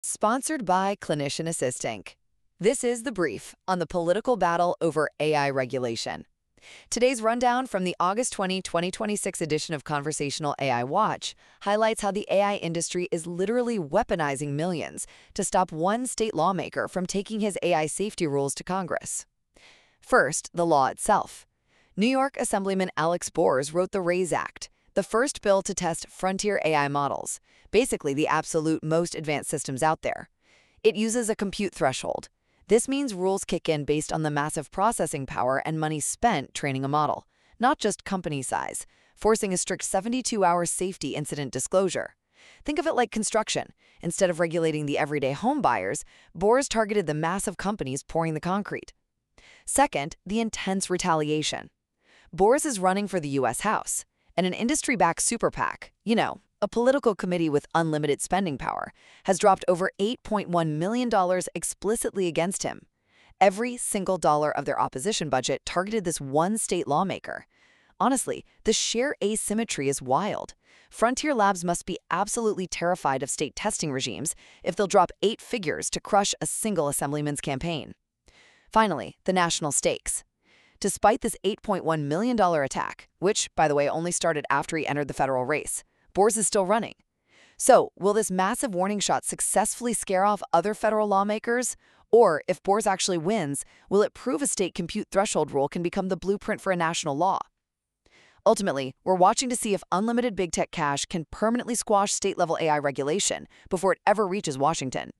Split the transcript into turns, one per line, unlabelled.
Sponsored by Clinician Assist Inc. This is The Brief on the political battle over AI regulation. Today's rundown from the August 2026 edition of Conversational AI Watch highlights how the AI industry is literally weaponizing millions to stop one state lawmaker from taking his AI safety rules to Congress. First, the law itself. New York Assemblyman Alex Bors wrote the RAISE Act, the first bill to test frontier AI models, basically the absolute most advanced systems out there. It uses a compute threshold. This means rules kick in based on the massive processing power and money spent training a model, not just company size, forcing a strict 72-hour safety incident disclosure. Think of it like construction. Instead of regulating the everyday home buyers, Bors targeted the massive companies pouring the concrete. Second, the intense retaliation. Bors is running for the U.S. House, and an industry-backed super PAC, a political committee with unlimited spending power, has dropped over $8.1 million explicitly against him. Every single dollar of their opposition budget targeted this one state lawmaker. Honestly, the sheer asymmetry is wild. Frontier Labs must be absolutely terrified of state testing regimes if they'll drop 8 figures to crush a single assemblyman's campaign. Finally, the national stakes. Despite this $8.1 million attack, which, by the way, only started after he entered the federal race, Bors is still running. So, will this massive warning shot successfully scare off other federal lawmakers? Or, if Bors actually wins, will it prove a state compute threshold rule can become the blueprint for a national law? Ultimately, we're watching to see if unlimited big tech cash can permanently squash state-level AI regulation before it ever reaches Washington.